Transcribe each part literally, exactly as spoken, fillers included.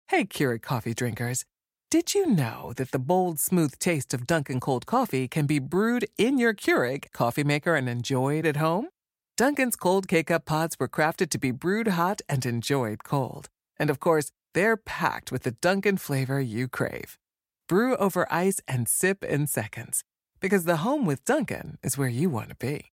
Hey, Keurig coffee drinkers. Did you know that the bold, smooth taste of Dunkin' cold coffee can be brewed in your Keurig coffee maker and enjoyed at home? Dunkin's cold K-Cup pods were crafted to be brewed hot and enjoyed cold. And of course, they're packed with the Dunkin' flavor you crave. Brew over ice and sip in seconds. Because the home with Dunkin' is where you want to be.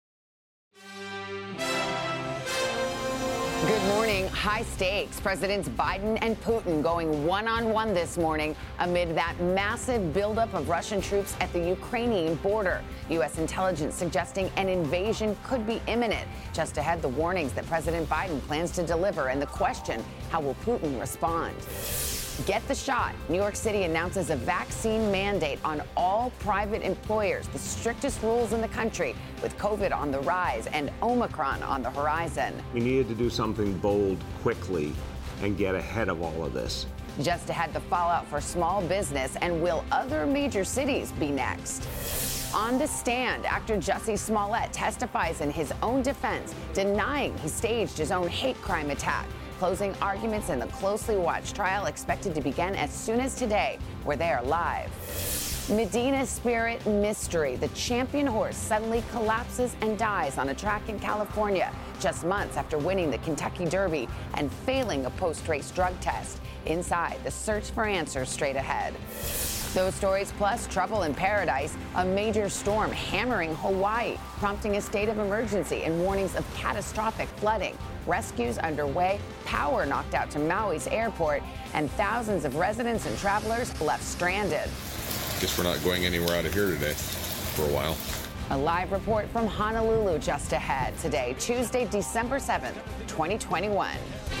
Good morning. High stakes. Presidents Biden and Putin going one-on-one this morning amid that massive buildup of Russian troops at the Ukrainian border. U S intelligence suggesting an invasion could be imminent. Just ahead, the warnings that President Biden plans to deliver and the question, how will Putin respond? Get the shot. New York City announces a vaccine mandate on all private employers, the strictest rules in the country, with COVID on the rise and Omicron on the horizon. We needed to do something bold quickly and get ahead of all of this. Just ahead, the fallout for small business, and will other major cities be next? On the stand, actor Jussie Smollett testifies in his own defense, denying he staged his own hate crime attack. Closing arguments in the closely watched trial expected to begin as soon as today, where they are live. Medina Spirit mystery. The champion horse suddenly collapses and dies on a track in California, just months after winning the Kentucky Derby and failing a post-race drug test. Inside, the search for answers straight ahead. Those stories plus trouble in paradise, a major storm hammering Hawaii, prompting a state of emergency and warnings of catastrophic flooding. Rescues underway, power knocked out to Maui's airport, and thousands of residents and travelers left stranded. Guess we're not going anywhere out of here today for a while. A live report from Honolulu just ahead today, Tuesday, December seventh, twenty twenty-one.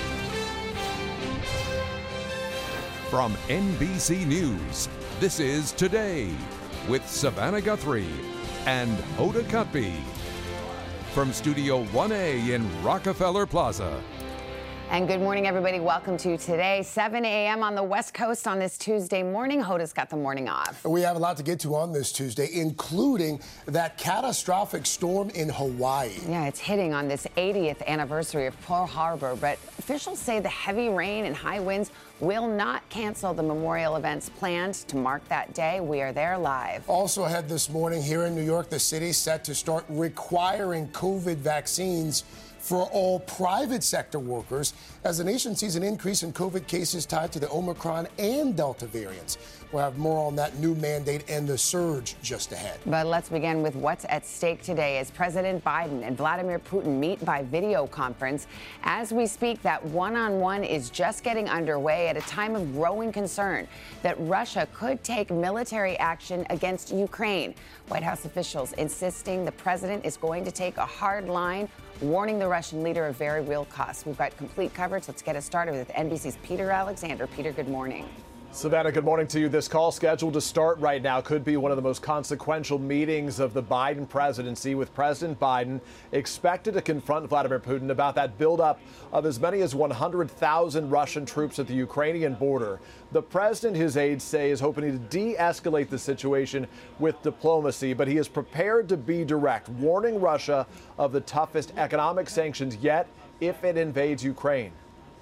From N B C News, this is Today with Savannah Guthrie and Hoda Kotb. From Studio one A in Rockefeller Plaza. And good morning, everybody. Welcome to Today, seven a.m. on the West Coast on this Tuesday morning. Hoda's got the morning off. We have a lot to get to on this Tuesday, including that catastrophic storm in Hawaii. Yeah, it's hitting on this eightieth anniversary of Pearl Harbor, but officials say the heavy rain and high winds will not cancel the memorial events planned to mark that day. We are there live. Also ahead this morning here in New York, the city set to start requiring COVID vaccines for all private sector workers as the nation sees an increase in COVID cases tied to the Omicron and Delta variants. We'll have more on that new mandate and the surge just ahead. But let's begin with what's at stake today as President Biden and Vladimir Putin meet by video conference. As we speak, that one-on-one is just getting underway at a time of growing concern that Russia could take military action against Ukraine. White House officials insisting the president is going to take a hard line, warning the Russian leader of very real costs. We've got complete coverage. Let's get us started with N B C's Peter Alexander. Peter, good morning. Savannah, good morning to you. This call scheduled to start right now could be one of the most consequential meetings of the Biden presidency, with President Biden expected to confront Vladimir Putin about that buildup of as many as one hundred thousand Russian troops at the Ukrainian border. The president, his aides say, is hoping to de-escalate the situation with diplomacy, but he is prepared to be direct, warning Russia of the toughest economic sanctions yet if it invades Ukraine.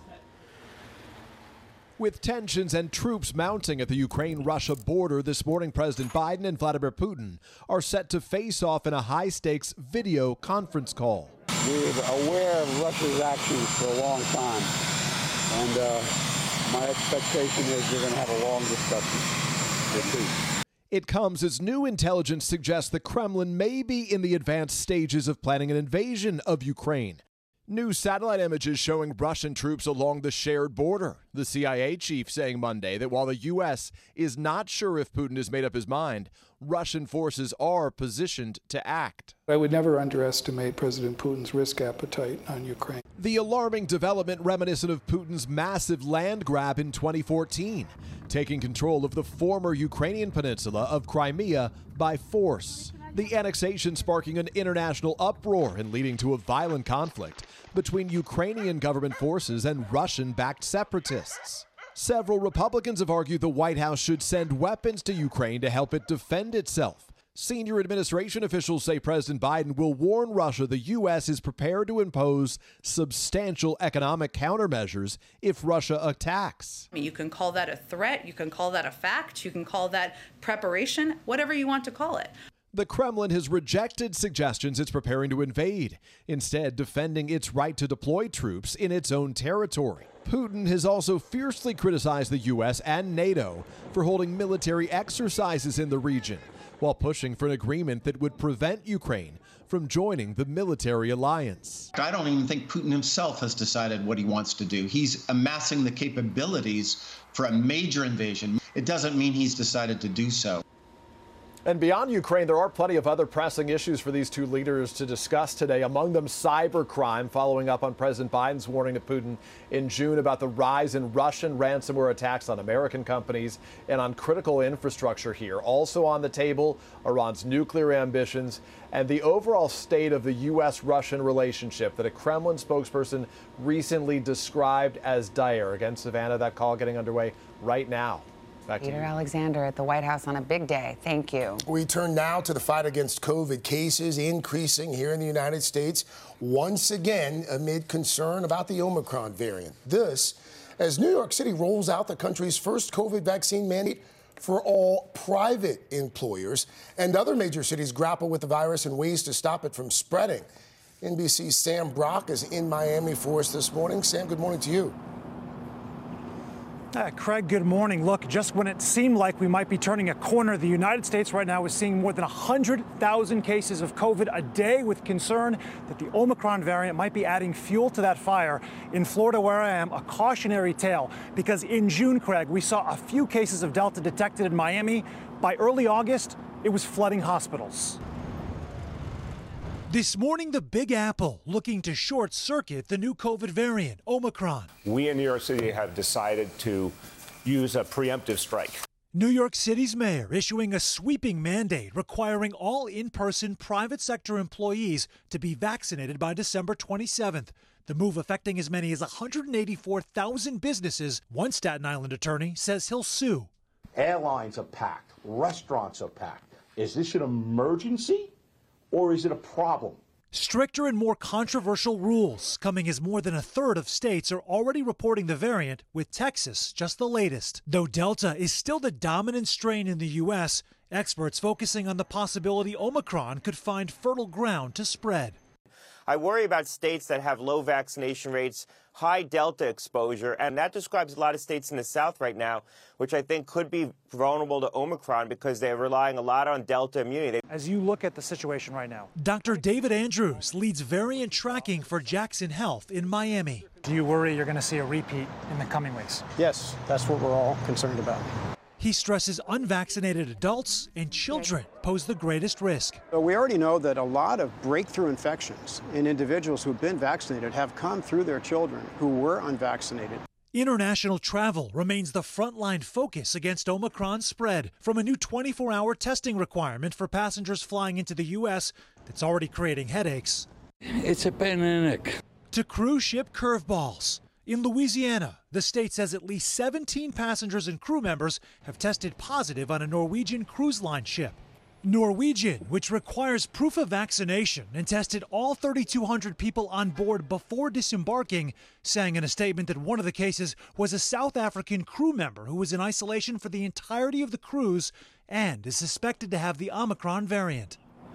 With tensions and troops mounting at the Ukraine-Russia border this morning, President Biden and Vladimir Putin are set to face off in a high-stakes video conference call. We're aware of Russia's actions for a long time, and uh, my expectation is we're going to have a long discussion with Putin. It comes as new intelligence suggests the Kremlin may be in the advanced stages of planning an invasion of Ukraine. New satellite images showing Russian troops along the shared border. The C I A chief saying Monday that while the U S is not sure if Putin has made up his mind, Russian forces are positioned to act. I would never underestimate President Putin's risk appetite on Ukraine. The alarming development reminiscent of Putin's massive land grab in twenty fourteen, taking control of the former Ukrainian peninsula of Crimea by force. The annexation sparking an international uproar and leading to a violent conflict between Ukrainian government forces and Russian-backed separatists. Several Republicans have argued the White House should send weapons to Ukraine to help it defend itself. Senior administration officials say President Biden will warn Russia the U S is prepared to impose substantial economic countermeasures if Russia attacks. You can call that a threat, you can call that a fact, you can call that preparation, whatever you want to call it. The Kremlin has rejected suggestions it's preparing to invade, instead defending its right to deploy troops in its own territory. Putin has also fiercely criticized the U S and NATO for holding military exercises in the region, while pushing for an agreement that would prevent Ukraine from joining the military alliance. I don't even think Putin himself has decided what he wants to do. He's amassing the capabilities for a major invasion. It doesn't mean he's decided to do so. And beyond Ukraine, there are plenty of other pressing issues for these two leaders to discuss today, among them cybercrime, following up on President Biden's warning to Putin in June about the rise in Russian ransomware attacks on American companies and on critical infrastructure here. Also on the table, Iran's nuclear ambitions and the overall state of the U S Russian relationship that a Kremlin spokesperson recently described as dire. Again, Savannah, that call getting underway right now. Back Peter Alexander at the White House on a big day. Thank you. We turn now to the fight against COVID cases increasing here in the United States, once again amid concern about the Omicron variant. This as New York City rolls out the country's first COVID vaccine mandate for all private employers, and other major cities grapple with the virus and ways to stop it from spreading. N B C's Sam Brock is in Miami for us this morning. Sam, good morning to you. Uh, Craig, good morning. Look, just when it seemed like we might be turning a corner, the United States right now is seeing more than one hundred thousand cases of COVID a day, with concern that the Omicron variant might be adding fuel to that fire. In Florida, where I am, a cautionary tale, because in June, Craig, we saw a few cases of Delta detected in Miami. By early August, it was flooding hospitals. This morning, the Big Apple looking to short-circuit the new COVID variant, Omicron. We in New York City have decided to use a preemptive strike. New York City's mayor issuing a sweeping mandate requiring all in-person private sector employees to be vaccinated by December twenty-seventh. The move affecting as many as one hundred eighty-four thousand businesses. One Staten Island attorney says he'll sue. Airlines are packed. Restaurants are packed. Is this an emergency? Or is it a problem? Stricter and more controversial rules coming as more than a third of states are already reporting the variant, with Texas just the latest. Though Delta is still the dominant strain in the U S, experts focusing on the possibility Omicron could find fertile ground to spread. I worry about states that have low vaccination rates, high Delta exposure, and that describes a lot of states in the South right now, which I think could be vulnerable to Omicron because they're relying a lot on Delta immunity. As you look at the situation right now, Doctor David Andrews leads variant tracking for Jackson Health in Miami. Do you worry you're going to see a repeat in the coming weeks? Yes, that's what we're all concerned about. He stresses unvaccinated adults and children pose the greatest risk. So we already know that a lot of breakthrough infections in individuals who've been vaccinated have come through their children who were unvaccinated. International travel remains the frontline focus against Omicron spread, from a new twenty-four hour testing requirement for passengers flying into the U S that's already creating headaches. It's a pandemic. To cruise ship curveballs. In Louisiana, the state says at least seventeen passengers and crew members have tested positive on a Norwegian cruise line ship. Norwegian, which requires proof of vaccination and tested all three thousand two hundred people on board before disembarking, saying in a statement that one of the cases was a South African crew member who was in isolation for the entirety of the cruise and is suspected to have the Omicron variant.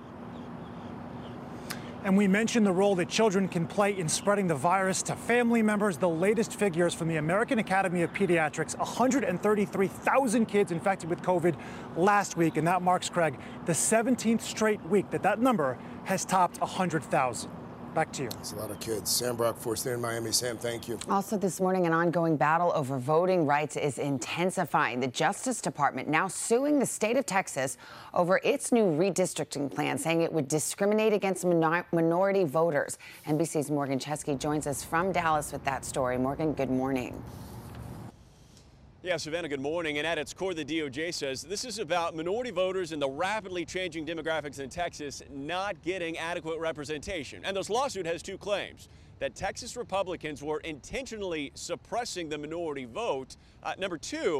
And we mentioned the role that children can play in spreading the virus to family members. The latest figures from the American Academy of Pediatrics, one hundred thirty-three thousand kids infected with COVID last week. And that marks, Craig, the seventeenth straight week that that number has topped one hundred thousand. Back to you. That's a lot of kids. Sam Brock for us there in Miami. Sam, thank you. Also this morning, an ongoing battle over voting rights is intensifying. The Justice Department now suing the state of Texas over its new redistricting plan, saying it would discriminate against minor minority voters. N B C's Morgan Chesky joins us from Dallas with that story. Morgan, good morning. Yeah, Savannah, good morning. And at its core, the D O J says this is about minority voters and the rapidly changing demographics in Texas not getting adequate representation. And this lawsuit has two claims: that Texas Republicans were intentionally suppressing the minority vote. Uh, number two,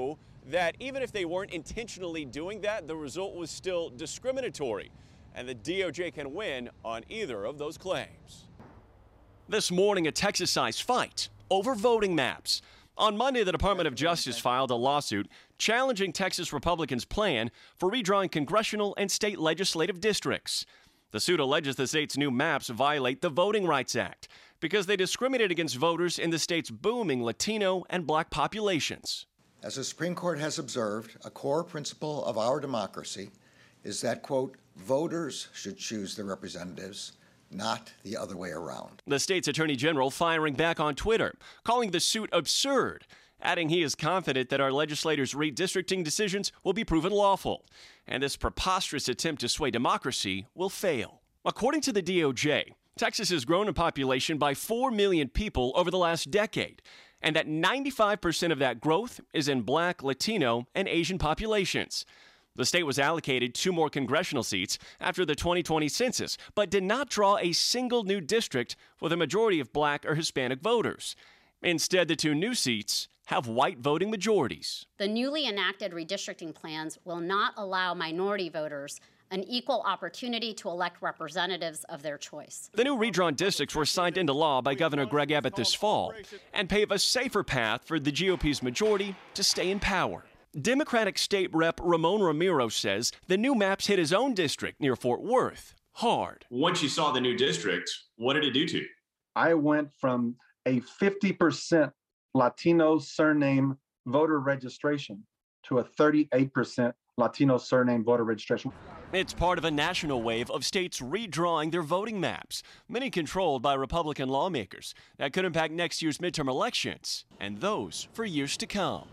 that even if they weren't intentionally doing that, the result was still discriminatory, and the D O J can win on either of those claims. This morning, a Texas-sized fight over voting maps. On Monday, the Department of Justice filed a lawsuit challenging Texas Republicans' plan for redrawing congressional and state legislative districts. The suit alleges the state's new maps violate the Voting Rights Act because they discriminate against voters in the state's booming Latino and black populations. As the Supreme Court has observed, a core principle of our democracy is that, quote, voters should choose their representatives, not the other way around. The state's attorney general firing back on Twitter, calling the suit absurd, adding he is confident that our legislators' redistricting decisions will be proven lawful, and this preposterous attempt to sway democracy will fail. According to the D O J, Texas has grown in population by four million people over the last decade, and that ninety-five percent of that growth is in black, Latino, and Asian populations. The state was allocated two more congressional seats after the twenty twenty census, but did not draw a single new district with a majority of black or Hispanic voters. Instead, the two new seats have white voting majorities. The newly enacted redistricting plans will not allow minority voters an equal opportunity to elect representatives of their choice. The new redrawn districts were signed into law by Governor Greg Abbott this fall and pave a safer path for the G O P's majority to stay in power. Democratic State Rep Ramon Ramiro says the new maps hit his own district near Fort Worth hard. Once you saw the new district, what did it do to you? I went from a fifty percent Latino surname voter registration to a thirty-eight percent Latino surname voter registration. It's part of a national wave of states redrawing their voting maps, many controlled by Republican lawmakers, that could impact next year's midterm elections and those for years to come.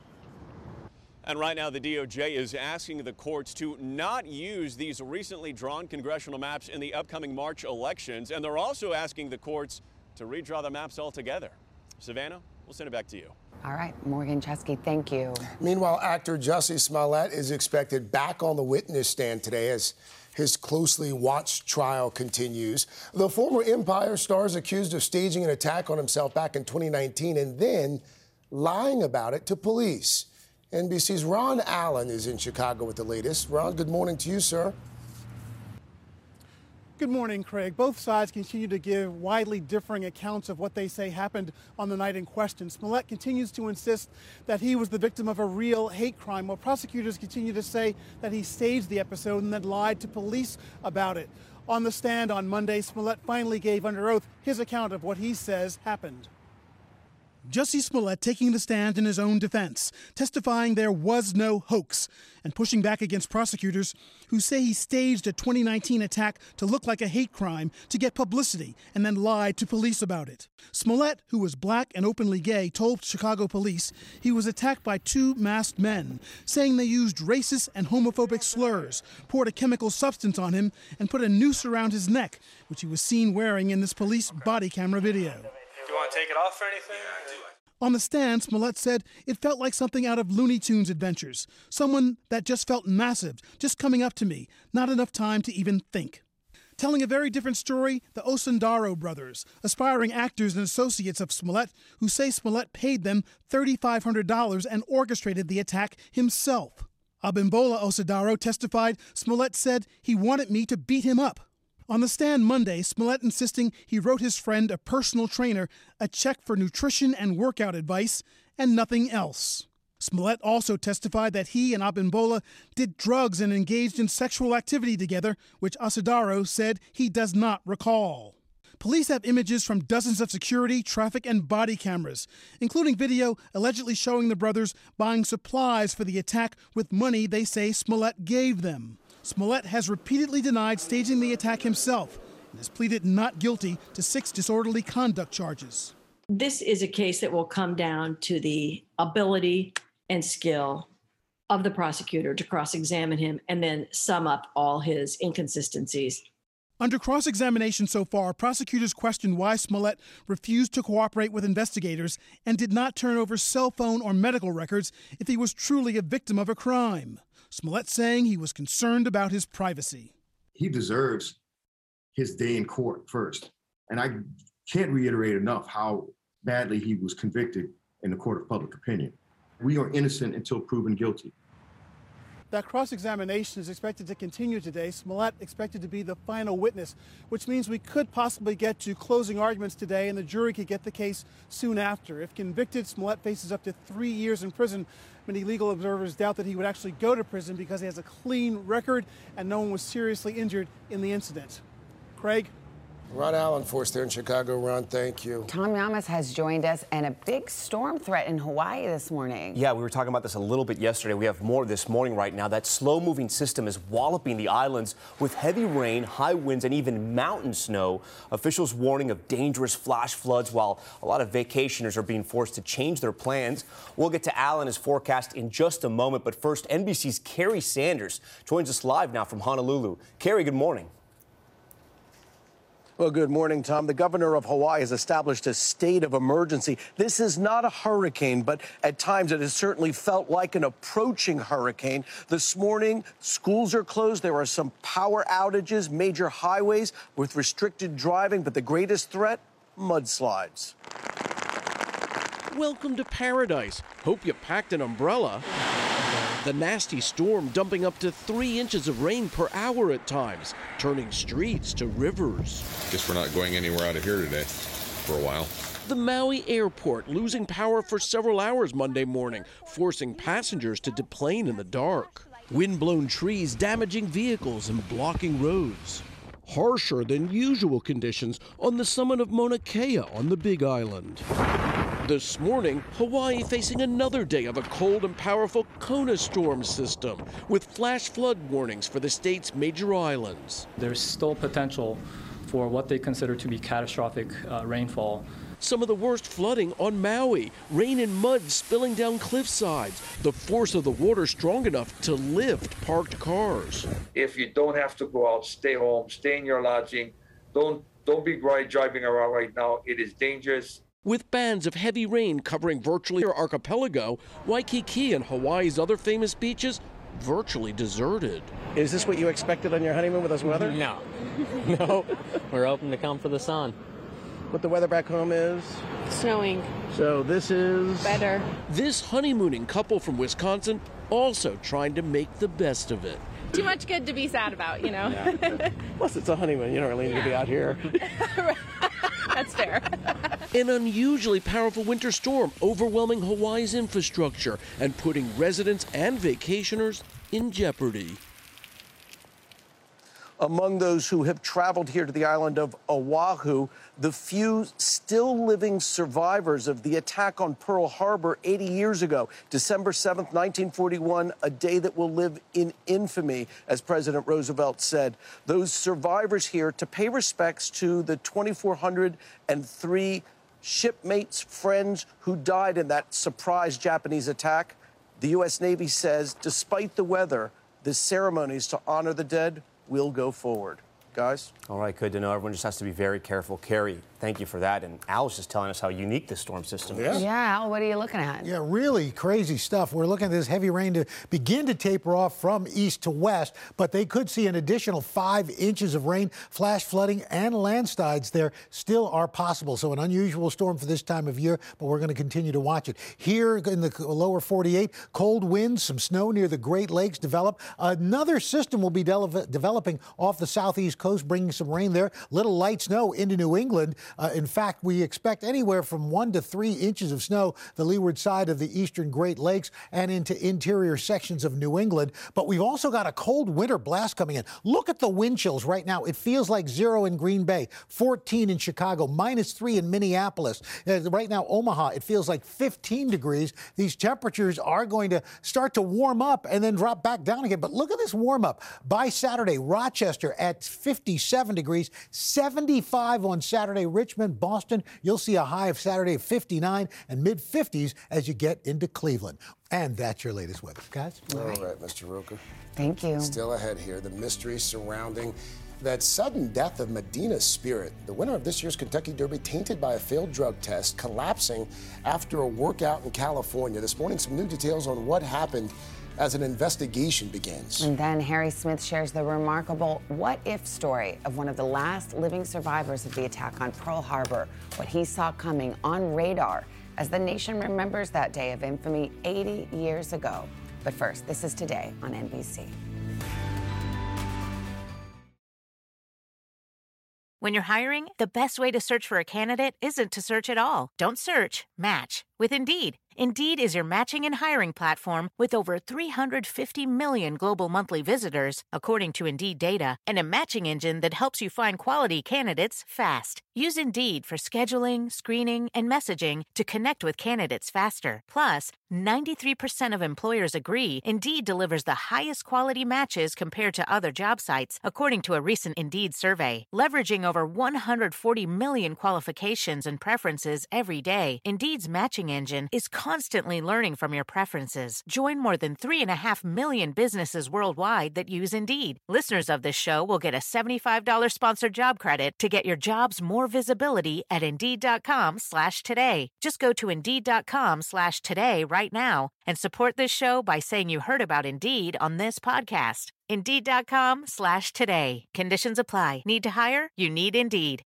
And right now, the D O J is asking the courts to not use these recently drawn congressional maps in the upcoming March elections. And they're also asking the courts to redraw the maps altogether. Savannah, we'll send it back to you. All right, Morgan Chesky, thank you. Meanwhile, actor Jussie Smollett is expected back on the witness stand today as his closely watched trial continues. The former Empire star is accused of staging an attack on himself back in twenty nineteen and then lying about it to police. N B C's Ron Allen is in Chicago with the latest. Ron, good morning to you, sir. Good morning, Craig. Both sides continue to give widely differing accounts of what they say happened on the night in question. Smollett continues to insist that he was the victim of a real hate crime, while prosecutors continue to say that he staged the episode and then lied to police about it. On the stand on Monday, Smollett finally gave under oath his account of what he says happened. Jussie Smollett taking the stand in his own defense, testifying there was no hoax, and pushing back against prosecutors who say he staged a twenty nineteen attack to look like a hate crime to get publicity and then lied to police about it. Smollett, who was black and openly gay, told Chicago police he was attacked by two masked men, saying they used racist and homophobic slurs, poured a chemical substance on him, and put a noose around his neck, which he was seen wearing in this police body camera video. Do you want to take it off or anything? Yeah, I do. On the stand, Smollett said it felt like something out of Looney Tunes adventures. Someone that just felt massive, just coming up to me, not enough time to even think. Telling a very different story, the Osundairo brothers, aspiring actors and associates of Smollett, who say Smollett paid them three thousand five hundred dollars and orchestrated the attack himself. Abimbola Osundairo testified Smollett said he wanted me to beat him up. On the stand Monday, Smollett insisting he wrote his friend, a personal trainer, a check for nutrition and workout advice, and nothing else. Smollett also testified that he and Abimbola did drugs and engaged in sexual activity together, which Osundairo said he does not recall. Police have images from dozens of security, traffic, and body cameras, including video allegedly showing the brothers buying supplies for the attack with money they say Smollett gave them. Smollett has repeatedly denied staging the attack himself and has pleaded not guilty to six disorderly conduct charges. This is a case that will come down to the ability and skill of the prosecutor to cross-examine him and then sum up all his inconsistencies. Under cross-examination so far, prosecutors questioned why Smollett refused to cooperate with investigators and did not turn over cell phone or medical records if he was truly a victim of a crime. Smollett saying he was concerned about his privacy. He deserves his day in court first. And I can't reiterate enough how badly he was convicted in the court of public opinion. We are innocent until proven guilty. That cross-examination is expected to continue today. Smollett expected to be the final witness, which means we could possibly get to closing arguments today and the jury could get the case soon after. If convicted, Smollett faces up to three years in prison. Many legal observers doubt that he would actually go to prison because he has a clean record and no one was seriously injured in the incident. Craig? Ron Allen for us there in Chicago. Ron, thank you. Tom Yamas has joined us, and a big storm threat in Hawaii this morning. Yeah, we were talking about this a little bit yesterday. We have more this morning right now. That slow-moving system is walloping the islands with heavy rain, high winds, and even mountain snow. Officials warning of dangerous flash floods while a lot of vacationers are being forced to change their plans. We'll get to Al and his forecast in just a moment, but first, N B C's Kerry Sanders joins us live now from Honolulu. Kerry, good morning. Well, good morning, Tom. The governor of Hawaii has established a state of emergency. This is not a hurricane, but at times it has certainly felt like an approaching hurricane. This morning, schools are closed. There are some power outages, major highways with restricted driving, but the greatest threat, mudslides. Welcome to paradise. Hope you packed an umbrella. The nasty storm dumping up to three inches of rain per hour at times, turning streets to rivers. Guess we're not going anywhere out of here today for a while. The Maui airport losing power for several hours Monday morning, forcing passengers to deplane in the dark. Wind-blown trees damaging vehicles and blocking roads. Harsher than usual conditions on the summit of Mauna Kea on the Big Island. This morning, Hawaii facing another day of a cold and powerful Kona storm system with flash flood warnings for the state's major islands. There's still potential for what they consider to be catastrophic uh, rainfall. Some of the worst flooding on Maui, rain and mud spilling down cliff sides, the force of the water strong enough to lift parked cars. If you don't have to go out, stay home, stay in your lodging. Don't, don't be driving around right now. It is dangerous. With bands of heavy rain covering virtually our archipelago, Waikiki and Hawaii's other famous beaches virtually deserted. Is this what you expected on your honeymoon with this weather? No. No. We're hoping to come for the sun. What the weather back home is? Snowing. So this is... better. This honeymooning couple from Wisconsin also trying to make the best of it. Too much good to be sad about, you know? Yeah. Plus, it's a honeymoon. You don't really need yeah. to be out here. That's fair. An unusually powerful winter storm overwhelming Hawaii's infrastructure and putting residents and vacationers in jeopardy. Among those who have traveled here to the island of Oahu, the few still living survivors of the attack on Pearl Harbor eighty years ago, December seventh, nineteen forty-one, a day that will live in infamy, as President Roosevelt said. Those survivors here to pay respects to the two thousand four hundred three shipmates, friends who died in that surprise Japanese attack. The U S Navy says, despite the weather, the ceremonies to honor the dead will go forward. Guys? All right, good to know. Everyone just has to be very careful. Kerry, thank you for that. And Al was just telling us how unique this storm system is. Yeah, Al, what are you looking at? Yeah, really crazy stuff. We're looking at this heavy rain to begin to taper off from east to west, but they could see an additional five inches of rain. Flash flooding and landslides there still are possible. So an unusual storm for this time of year, but we're going to continue to watch it. Here in the lower forty-eight, cold winds, some snow near the Great Lakes develop. Another system will be de- developing off the southeast coast, bringing some rain there. Little light snow into New England. Uh, in fact, we expect anywhere from one to three inches of snow the leeward side of the eastern Great Lakes and into interior sections of New England. But we've also got a cold winter blast coming in. Look at the wind chills right now. It feels like zero in Green Bay, fourteen in Chicago, minus three in Minneapolis. Uh, right now, Omaha, it feels like fifteen degrees. These temperatures are going to start to warm up and then drop back down again. But look at this warm up. By Saturday, Rochester at fifty-seven degrees, seventy-five on Saturday, Richmond, Boston. You'll see a high of Saturday of fifty-nine and mid fifties as you get into Cleveland. And that's your latest weather, guys. All right, right Mister Roker. Thank you. Still ahead here, the mystery surrounding that sudden death of Medina Spirit, the winner of this year's Kentucky Derby, tainted by a failed drug test, collapsing after a workout in California. This morning, some new details on what happened as an investigation begins. And then Harry Smith shares the remarkable what-if story of one of the last living survivors of the attack on Pearl Harbor, what he saw coming on radar as the nation remembers that day of infamy eighty years ago. But first, this is Today on N B C. When you're hiring, the best way to search for a candidate isn't to search at all. Don't search, match with Indeed. Indeed is your matching and hiring platform with over three hundred fifty million global monthly visitors, according to Indeed data, and a matching engine that helps you find quality candidates fast. Use Indeed for scheduling, screening, and messaging to connect with candidates faster. Plus, ninety-three percent of employers agree Indeed delivers the highest quality matches compared to other job sites, according to a recent Indeed survey. Leveraging over one hundred forty million qualifications and preferences every day, Indeed's matching engine is constantly learning from your preferences. Join more than three and a half million businesses worldwide that use Indeed. Listeners of this show will get a seventy-five dollars sponsored job credit to get your jobs more visibility at Indeed.com slash today. Just go to Indeed.com slash today right now and support this show by saying you heard about Indeed on this podcast. Indeed.com slash today. Conditions apply. Need to hire? You need Indeed.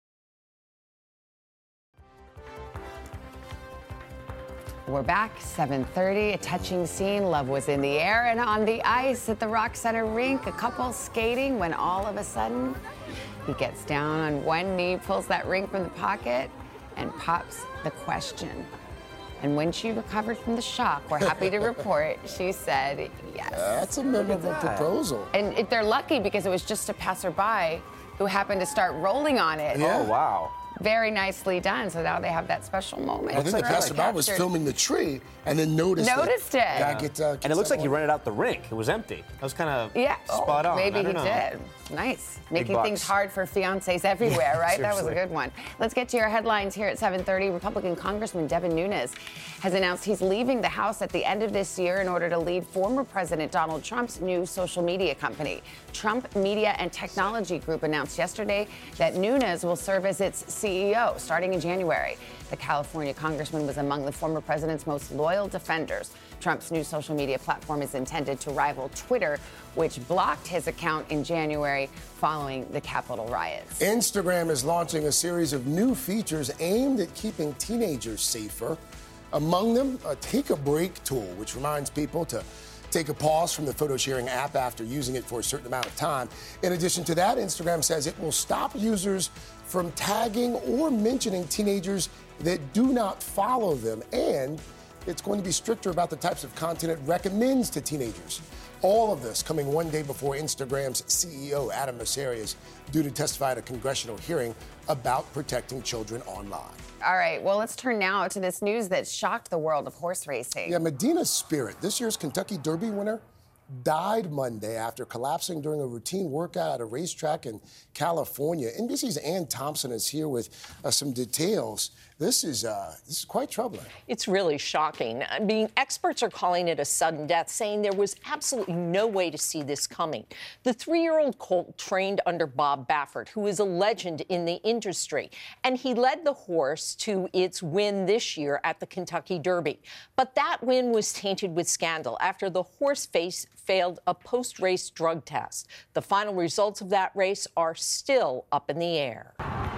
We're back, seven thirty, a touching scene. Love was in the air and on the ice at the Rock Center rink. A couple skating when all of a sudden he gets down on one knee, pulls that ring from the pocket, and pops the question. And when she recovered from the shock, we're happy to report, she said yes. That's a memorable proposal. And if they're lucky because it was just a passerby who happened to start rolling on it. Yeah. Oh, wow. Very nicely done. So now they have that special moment. I think the passerby was filming the tree and then noticed Noticed it. it. Yeah. Get, uh, and it looks like he rented out the rink. It was empty. That was kind of yeah. spot oh, on. Maybe I he don't know. did. Nice. Big Making bucks. things hard for fiancés everywhere, right? That was a Seriously. good one. Let's get to your headlines here at seven thirty. Republican Congressman Devin Nunes has announced he's leaving the House at the end of this year in order to lead former President Donald Trump's new social media company. Trump Media and Technology Group announced yesterday that Nunes will serve as its C E O starting in January. The California congressman was among the former president's most loyal defenders. Trump's new social media platform is intended to rival Twitter, which blocked his account in January following the Capitol riots. Instagram is launching a series of new features aimed at keeping teenagers safer. Among them, a Take a Break tool, which reminds people to take a pause from the photo sharing app after using it for a certain amount of time. In addition to that, Instagram says it will stop users from tagging or mentioning teenagers that do not follow them, and it's going to be stricter about the types of content it recommends to teenagers. All of this coming one day before Instagram's C E O, Adam Mosseri, is due to testify at a congressional hearing about protecting children online. All right, well, let's turn now to this news that shocked the world of horse racing. Yeah, Medina Spirit, this year's Kentucky Derby winner, died Monday after collapsing during a routine workout at a racetrack in California. N B C's Ann Thompson is here with uh, some details. This is uh, this is quite troubling. It's really shocking. I mean, experts are calling it a sudden death, saying there was absolutely no way to see this coming. The three-year-old colt trained under Bob Baffert, who is a legend in the industry, and he led the horse to its win this year at the Kentucky Derby. But that win was tainted with scandal after the horse face failed a post-race drug test. The final results of that race are still up in the air.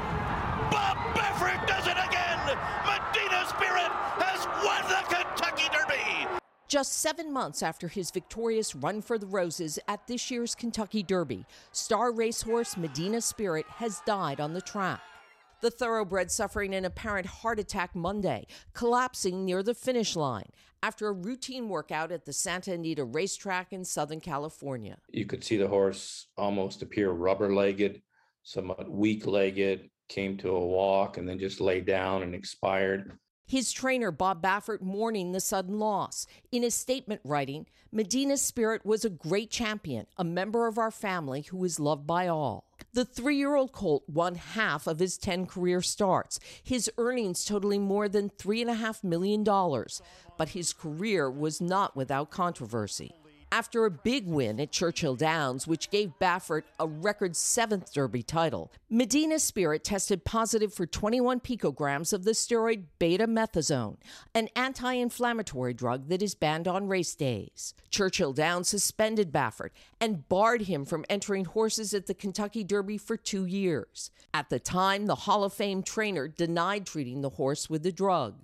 Bob Baffert does it again! Medina Spirit has won the Kentucky Derby! Just seven months after his victorious run for the roses at this year's Kentucky Derby, star racehorse Medina Spirit has died on the track. The thoroughbred suffering an apparent heart attack Monday, collapsing near the finish line after a routine workout at the Santa Anita racetrack in Southern California. You could see the horse almost appear rubber-legged, somewhat weak-legged, came to a walk and then just lay down and expired. His trainer, Bob Baffert, mourning the sudden loss. In his statement writing, Medina's Spirit was a great champion, a member of our family who is loved by all. The three-year-old colt won half of his ten career starts, his earnings totaling more than three point five million dollars. But his career was not without controversy. After a big win at Churchill Downs, which gave Baffert a record seventh Derby title, Medina Spirit tested positive for twenty-one picograms of the steroid betamethasone, an anti-inflammatory drug that is banned on race days. Churchill Downs suspended Baffert and barred him from entering horses at the Kentucky Derby for two years. At the time, the Hall of Fame trainer denied treating the horse with the drug.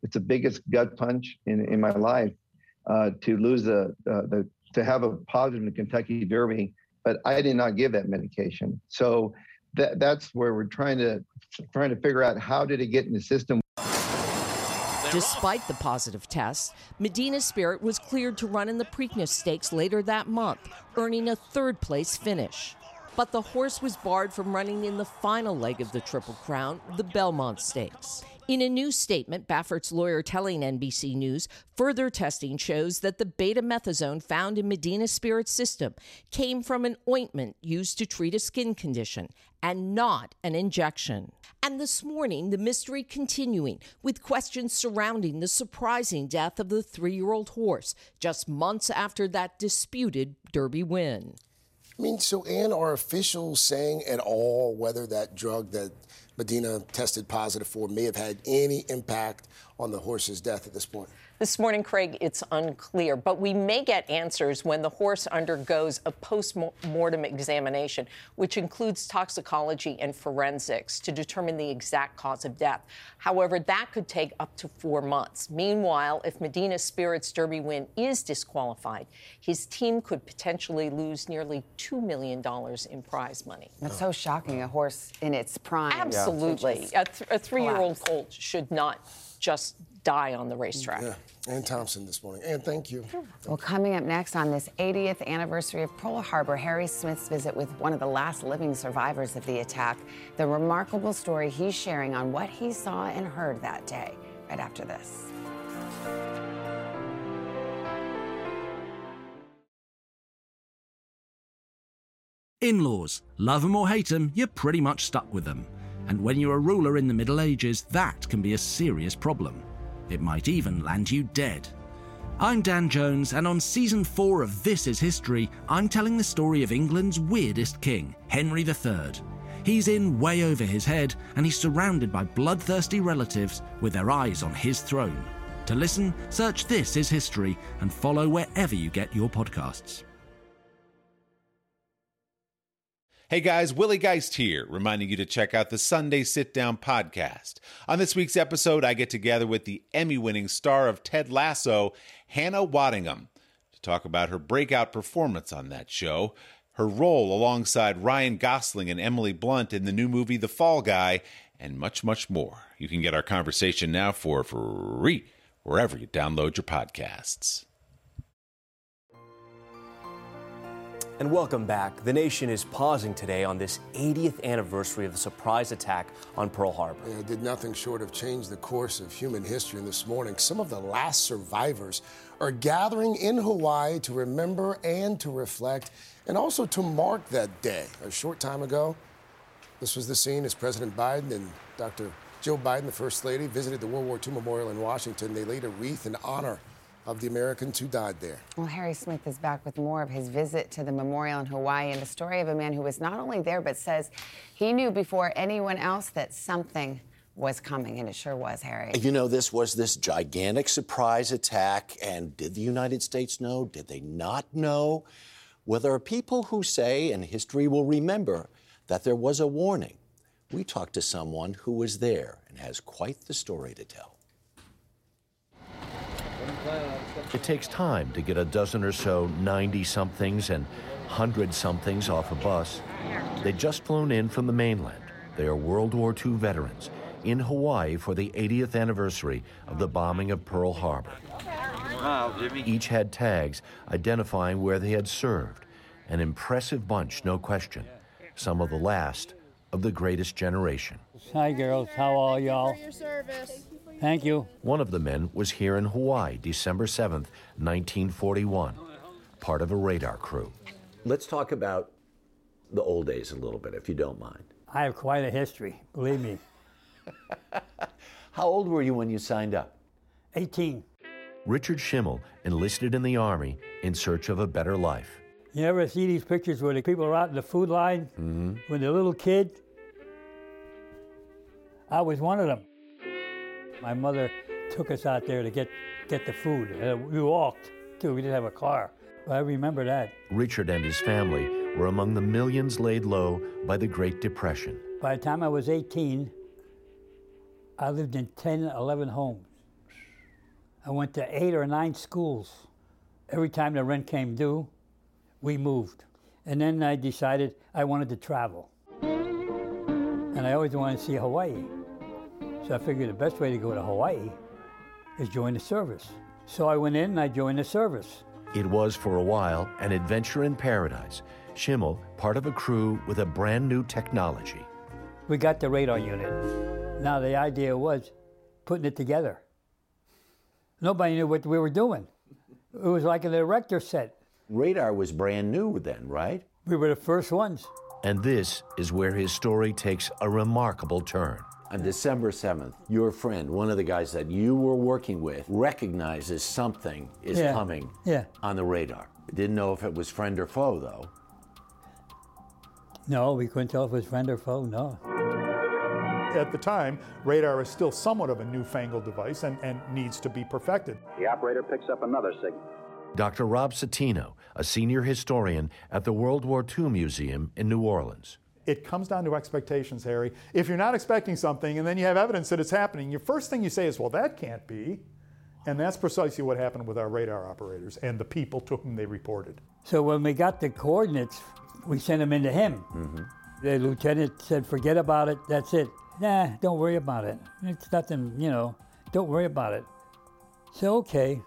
it's the biggest gut punch in, in my life uh, to lose the, uh, the, to have a positive in the Kentucky Derby, but I did not give that medication. So that, that's where we're trying to, trying to figure out how did it get in the system. Despite the positive test, Medina Spirit was cleared to run in the Preakness Stakes later that month, earning a third-place finish. But the horse was barred from running in the final leg of the Triple Crown, the Belmont Stakes. In a new statement, Baffert's lawyer telling N B C News, further testing shows that the betamethasone found in Medina Spirit's system came from an ointment used to treat a skin condition and not an injection. And this morning, the mystery continuing with questions surrounding the surprising death of the three-year-old horse just months after that disputed Derby win. I mean, so, Ann, are officials saying at all whether that drug that Medina tested positive for may have had any impact on the horse's death at this point? This morning, Craig, it's unclear, but we may get answers when the horse undergoes a post-mortem examination, which includes toxicology and forensics to determine the exact cause of death. However, that could take up to four months. Meanwhile, if Medina Spirit's Derby win is disqualified, his team could potentially lose nearly two million dollars in prize money. That's so shocking, a horse in its prime. Absolutely. A, th- a three-year-old colt should not just die on the racetrack. Yeah. Ann Thompson this morning. Ann, thank you. Well, coming up next on this eightieth anniversary of Pearl Harbor, Harry Smith's visit with one of the last living survivors of the attack, the remarkable story he's sharing on what he saw and heard that day, right after this. In-laws, love them or hate them, you're pretty much stuck with them. And when you're a ruler in the Middle Ages, that can be a serious problem. It might even land you dead. I'm Dan Jones, and on season four of This Is History, I'm telling the story of England's weirdest king, Henry the Third. He's in way over his head, and he's surrounded by bloodthirsty relatives with their eyes on his throne. To listen, search This Is History and follow wherever you get your podcasts. Hey guys, Willie Geist here, reminding you to check out the Sunday Sit Down podcast. On this week's episode, I get together with the Emmy-winning star of Ted Lasso, Hannah Waddingham, to talk about her breakout performance on that show, her role alongside Ryan Gosling and Emily Blunt in the new movie The Fall Guy, and much, much more. You can get our conversation now for free wherever you download your podcasts. And welcome back. The nation is pausing today on this eightieth anniversary of the surprise attack on Pearl Harbor. Yeah, it did nothing short of change the course of human history. And this morning, some of the last survivors are gathering in Hawaii to remember and to reflect, and also to mark that day. A short time ago, this was the scene as President Biden and Doctor Jill Biden, the First Lady, visited the World War Two Memorial in Washington. They laid a wreath in honor of the Americans who died there. Well, Harry Smith is back with more of his visit to the memorial in Hawaii and the story of a man who was not only there, but says he knew before anyone else that something was coming, and it sure was, Harry. You know, this was this gigantic surprise attack, and did the United States know? Did they not know? Well, there are people who say, and history will remember, that there was a warning. We talked to someone who was there and has quite the story to tell. It takes time to get a dozen or so ninety-somethings and one hundred-somethings off a bus. They'd just flown in from the mainland. They are World War Two veterans in Hawaii for the eightieth anniversary of the bombing of Pearl Harbor. Each had tags identifying where they had served. An impressive bunch, no question. Some of the last of the greatest generation. Hi, girls. How are y'all? For your service. Thank you. One of the men was here in Hawaii, December seventh, nineteen forty-one, part of a radar crew. Let's talk about the old days a little bit, if you don't mind. I have quite a history, believe me. How old were you when you signed up? eighteen. Richard Schimmel enlisted in the Army in search of a better life. You ever see these pictures where the people are out in the food line mm-hmm. with the little kid? I was one of them. My mother took us out there to get, get the food. Uh, we walked, too. We didn't have a car. But I remember that. Richard and his family were among the millions laid low by the Great Depression. By the time I was eighteen, I lived in ten, eleven homes. I went to eight or nine schools. Every time the rent came due, we moved. And then I decided I wanted to travel. And I always wanted to see Hawaii. So I figured the best way to go to Hawaii is join the service. So I went in and I joined the service. It was, for a while, an adventure in paradise. Schimmel, part of a crew with a brand new technology. We got the radar unit. Now the idea was putting it together. Nobody knew what we were doing. It was like an erector set. Radar was brand new then, right? We were the first ones. And this is where his story takes a remarkable turn. On December seventh, your friend, one of the guys that you were working with, recognizes something is Yeah. coming Yeah. on the radar. Didn't know if it was friend or foe, though. No, we couldn't tell if it was friend or foe, no. At the time, radar is still somewhat of a newfangled device and, and needs to be perfected. The operator picks up another signal. Doctor Rob Citino, a senior historian at the World War Two Museum in New Orleans. It comes down to expectations, Harry. If you're not expecting something and then you have evidence that it's happening, your first thing you say is, well, that can't be. And that's precisely what happened with our radar operators and the people to whom they reported. So when we got the coordinates, we sent them into him. Mm-hmm. The lieutenant said, forget about it, that's it. Nah, don't worry about it. It's nothing, you know, don't worry about it. So, okay.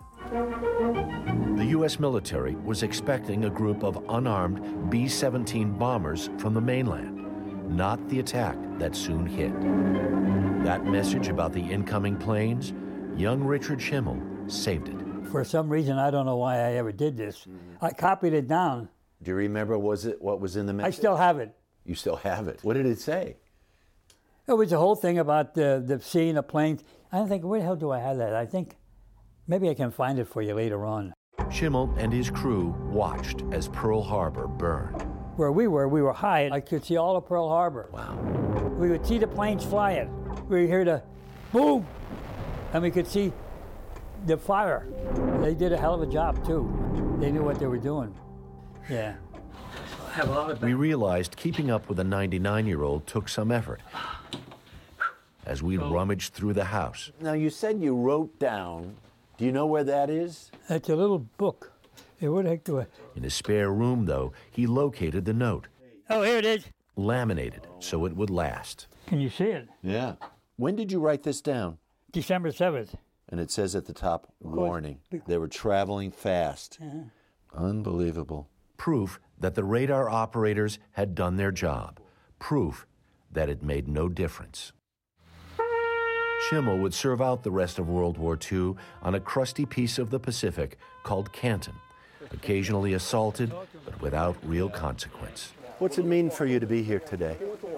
The U S military was expecting a group of unarmed B seventeen bombers from the mainland, not the attack that soon hit. That message about the incoming planes, young Richard Schimmel saved it. For some reason, I don't know why I ever did this. I copied it down. Do you remember was it what was in the message? I still have it. You still have it. What did it say? It was the whole thing about the, the seeing a plane. I think, where the hell do I have that? I think maybe I can find it for you later on. Schimmel and his crew watched as Pearl Harbor burned. Where we were, we were high. I could see all of Pearl Harbor. Wow. We would see the planes flying. We would hear the boom, and we could see the fire. They did a hell of a job, too. They knew what they were doing. Yeah. We realized keeping up with a ninety-nine-year-old took some effort as we rummaged through the house. Now, you said you wrote down. Do you know where that is? It's a little book. Hey, where the heck do I? In his spare room, though, he located the note. Oh, here it is. Laminated so it would last. Can you see it? Yeah. When did you write this down? December seventh. And it says at the top, warning. They were traveling fast. Uh-huh. Unbelievable. Proof that the radar operators had done their job. Proof that it made no difference. Schimmel would serve out the rest of World War Two on a crusty piece of the Pacific called Canton, occasionally assaulted, but without real consequence. What's it mean for you to be here today?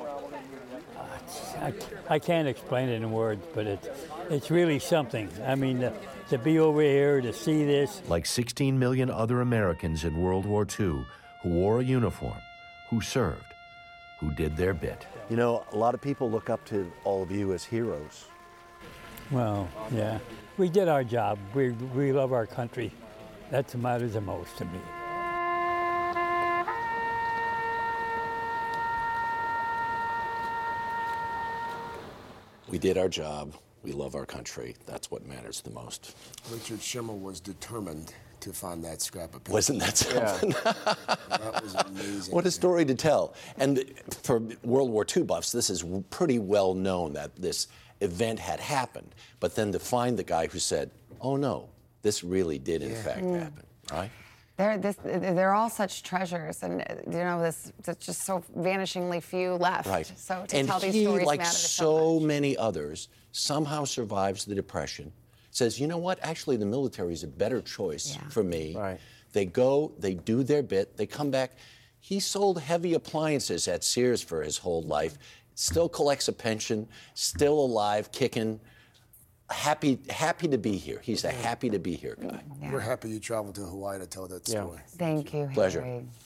I, I can't explain it in words, but it's, it's really something. I mean, to, to be over here, to see this. Like sixteen million other Americans in World War Two who wore a uniform, who served, who did their bit. You know, a lot of people look up to all of you as heroes. Well, yeah. We did our job. We, we love our country. That matters the most to me. We did our job. We love our country. That's what matters the most. Richard Schimmel was determined to find that scrap of paper. Wasn't that something? Yeah. That was amazing. What a story to tell. And for World War Two buffs, this is pretty well known that this event had happened. But then to find the guy who said, oh no, this really did in Yeah. fact Mm. happen, right? They're, this, they're all such treasures, and you know, this there's just so vanishingly few left. Right. So to and tell these he, stories like matters so so much. many others, somehow survives the Depression, says, you know what, actually the military is a better choice Yeah. for me. Right. They go, they do their bit, they come back. He sold heavy appliances at Sears for his whole life, still collects a pension, still alive, kicking. Happy, happy to be here. He's a happy to be here guy. We're happy you traveled to Hawaii to tell that story. Thank you, Pleasure. Harry.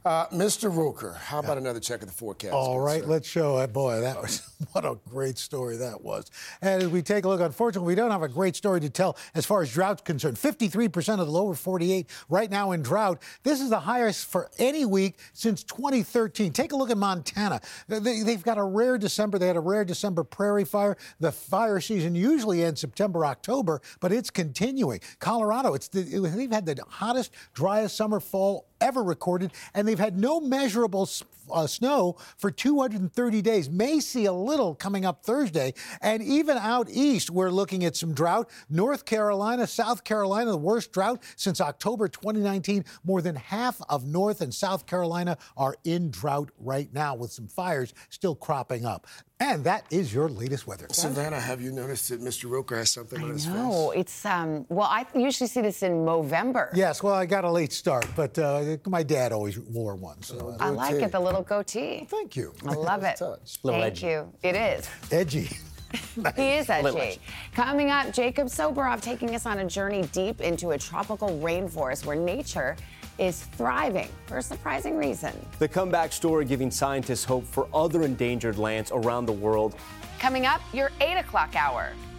Uh, Mister Roker, how about another check of the forecast? All Good right, sir. let's show it. Boy, that was what a great story that was. And as we take a look, unfortunately, we don't have a great story to tell as far as drought's concerned. fifty-three percent of the lower forty-eight right now in drought. This is the highest for any week since twenty thirteen. Take a look at Montana. They, they've got a rare December. They had a rare December prairie fire. The fire season usually ends September, October, but it's continuing. Colorado, it's the, it, they've had the hottest, driest summer fall ever recorded, and they've had no measurable uh, snow for two hundred thirty days. May see a little coming up Thursday, and even out east, we're looking at some drought. North Carolina, South Carolina, the worst drought since October twenty nineteen. More than half of North and South Carolina are in drought right now, with some fires still cropping up. And that is your latest weather. Savannah, have you noticed that Mister Roker has something I on his know. face? It's, um, well, I usually see this in Movember. Yes, well, I got a late start, but uh, my dad always wore one. So I like it, the little goatee. Thank you. I love it. Little Thank edgy. you. It is. Edgy. He is Little edgy. edgy. Coming up, Jacob Soboroff taking us on a journey deep into a tropical rainforest where nature is thriving for a surprising reason. The comeback story giving scientists hope for other endangered lands around the world. Coming up, your eight o'clock hour.